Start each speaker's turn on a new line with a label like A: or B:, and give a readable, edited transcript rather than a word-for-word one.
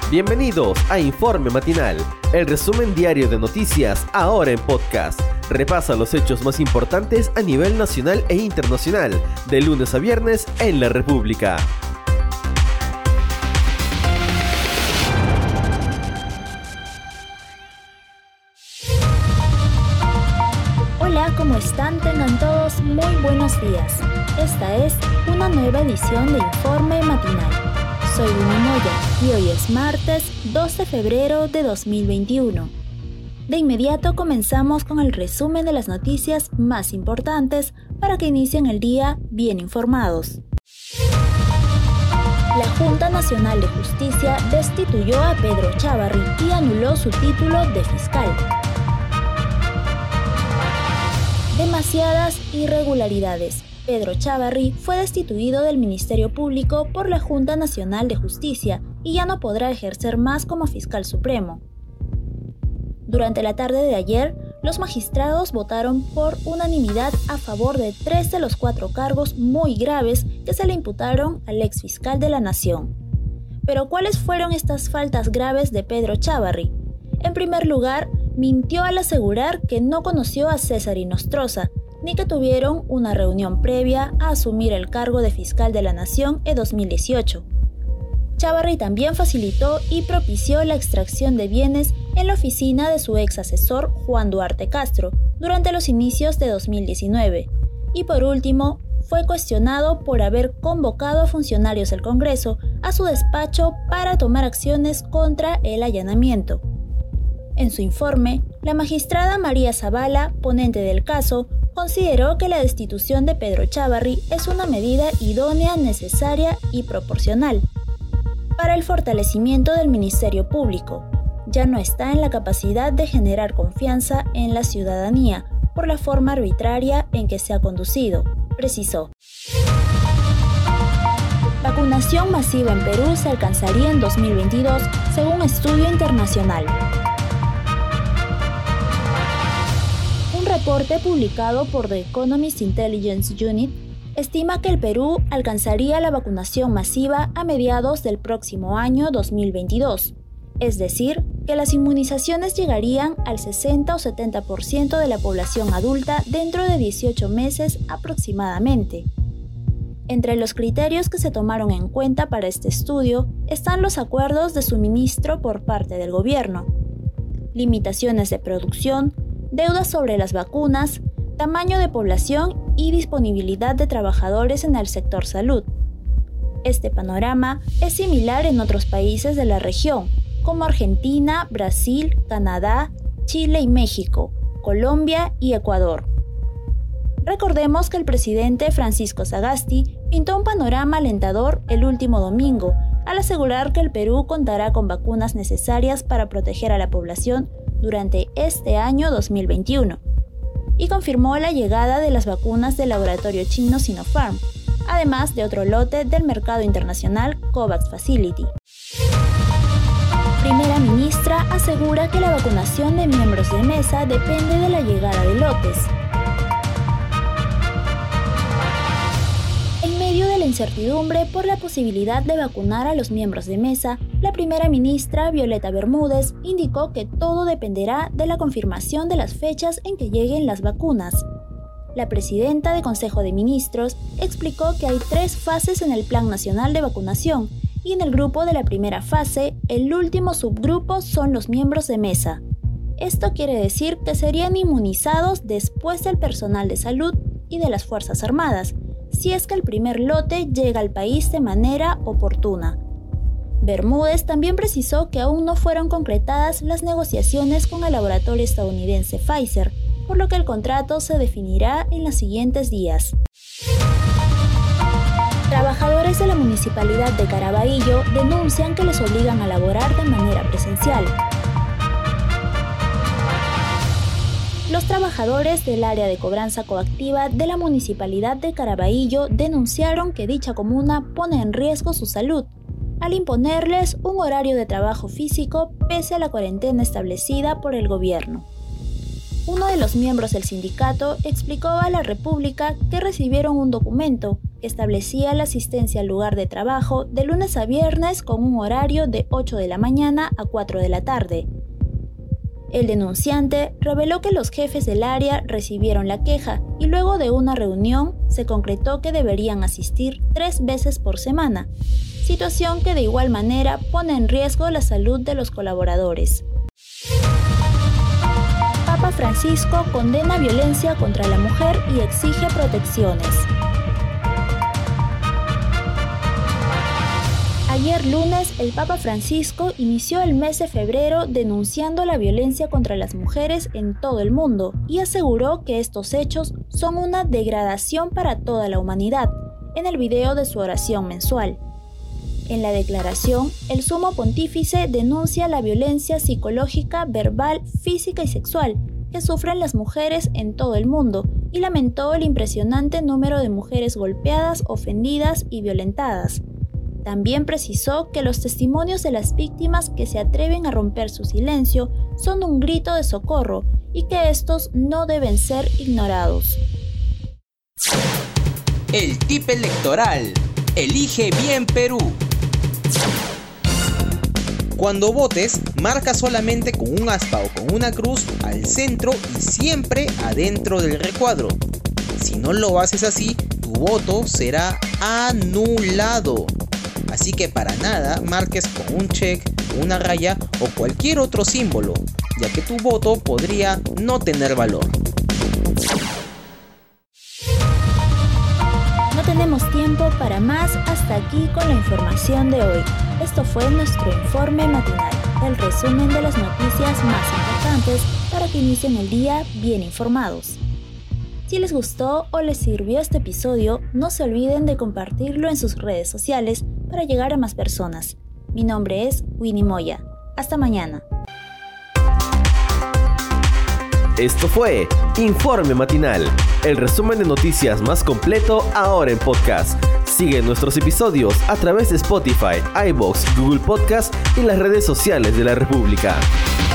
A: Bienvenidos a Informe Matinal, el resumen diario de noticias ahora en podcast. Repasa los hechos más importantes a nivel nacional e internacional, de lunes a viernes en la República.
B: Hola, ¿cómo están? Tengan todos muy buenos días. Esta es una nueva edición de Informe Matinal. Soy Winnie Moya y hoy es martes 2 de febrero de 2021. De inmediato comenzamos con el resumen de las noticias más importantes para que inicien el día bien informados. La Junta Nacional de Justicia destituyó a Pedro Chávarri y anuló su título de fiscal. Demasiadas irregularidades. Pedro Chávarri fue destituido del Ministerio Público por la Junta Nacional de Justicia y ya no podrá ejercer más como fiscal supremo. Durante la tarde de ayer, los magistrados votaron por unanimidad a favor de 3 de los 4 cargos muy graves que se le imputaron al exfiscal de la Nación. Pero ¿cuáles fueron estas faltas graves de Pedro Chávarri? En primer lugar, mintió al asegurar que no conoció a César Inostroza, ni que tuvieron una reunión previa a asumir el cargo de fiscal de la Nación en 2018. Chávarri también facilitó y propició la extracción de bienes en la oficina de su ex asesor Juan Duarte Castro durante los inicios de 2019. Y por último, fue cuestionado por haber convocado a funcionarios del Congreso a su despacho para tomar acciones contra el allanamiento. En su informe, la magistrada María Zavala, ponente del caso, consideró que la destitución de Pedro Chávarri es una medida idónea, necesaria y proporcional para el fortalecimiento del Ministerio Público. Ya no está en la capacidad de generar confianza en la ciudadanía por la forma arbitraria en que se ha conducido, precisó. Vacunación masiva en Perú se alcanzaría en 2022, según estudio internacional. Un reporte publicado por The Economist Intelligence Unit estima que el Perú alcanzaría la vacunación masiva a mediados del próximo año 2022, es decir, que las inmunizaciones llegarían al 60 o 70% de la población adulta dentro de 18 meses aproximadamente. Entre los criterios que se tomaron en cuenta para este estudio están los acuerdos de suministro por parte del gobierno, limitaciones de producción, deudas sobre las vacunas, tamaño de población y disponibilidad de trabajadores en el sector salud. Este panorama es similar en otros países de la región, como Argentina, Brasil, Canadá, Chile y México, Colombia y Ecuador. Recordemos que el presidente Francisco Sagasti pintó un panorama alentador el último domingo al asegurar que el Perú contará con vacunas necesarias para proteger a la población durante este año 2021, y confirmó la llegada de las vacunas del laboratorio chino Sinopharm, además de otro lote del mercado internacional COVAX Facility. Primera ministra asegura que la vacunación de miembros de mesa depende de la llegada de lotes. En medio de la incertidumbre por la posibilidad de vacunar a los miembros de mesa, la primera ministra Violeta Bermúdez indicó que todo dependerá de la confirmación de las fechas en que lleguen las vacunas. La presidenta del Consejo de Ministros explicó que hay 3 fases en el Plan Nacional de Vacunación y en el grupo de la primera fase, el último subgrupo son los miembros de mesa. Esto quiere decir que serían inmunizados después del personal de salud y de las Fuerzas Armadas, si es que el primer lote llega al país de manera oportuna. Bermúdez también precisó que aún no fueron concretadas las negociaciones con el laboratorio estadounidense Pfizer, por lo que el contrato se definirá en los siguientes días. Trabajadores de la Municipalidad de Caraballo denuncian que les obligan a laborar de manera presencial. Los trabajadores del área de cobranza coactiva de la Municipalidad de Caraballo denunciaron que dicha comuna pone en riesgo su salud al imponerles un horario de trabajo físico pese a la cuarentena establecida por el gobierno. uno de los miembros del sindicato explicó a La República que recibieron un documento que establecía la asistencia al lugar de trabajo de lunes a viernes con un horario de 8 de la mañana a 4 de la tarde. El denunciante reveló que los jefes del área recibieron la queja y luego de una reunión se concretó que deberían asistir 3 veces por semana, situación que de igual manera pone en riesgo la salud de los colaboradores. Papa Francisco condena violencia contra la mujer y exige protecciones. Ayer lunes, el Papa Francisco inició el mes de febrero denunciando la violencia contra las mujeres en todo el mundo y aseguró que estos hechos son una degradación para toda la humanidad, en el video de su oración mensual. En la declaración, el sumo pontífice denuncia la violencia psicológica, verbal, física y sexual que sufren las mujeres en todo el mundo y lamentó el impresionante número de mujeres golpeadas, ofendidas y violentadas. También precisó que los testimonios de las víctimas que se atreven a romper su silencio son un grito de socorro y que estos no deben ser ignorados.
C: El tip electoral. Elige bien Perú. Cuando votes, marca solamente con un aspa o con una cruz al centro y siempre adentro del recuadro. Si no lo haces así, tu voto será anulado. Así que para nada marques con un check, una raya o cualquier otro símbolo, ya que tu voto podría no tener valor.
B: No tenemos tiempo para más, hasta aquí con la información de hoy. Esto fue nuestro informe matinal, el resumen de las noticias más importantes para que inicien el día bien informados. Si les gustó o les sirvió este episodio, no se olviden de compartirlo en sus redes sociales para llegar a más personas. Mi nombre es Winnie Moya. Hasta mañana.
A: Esto fue Informe Matinal, el resumen de noticias más completo ahora en podcast. Sigue nuestros episodios a través de Spotify, iVoox, Google Podcast y las redes sociales de la República.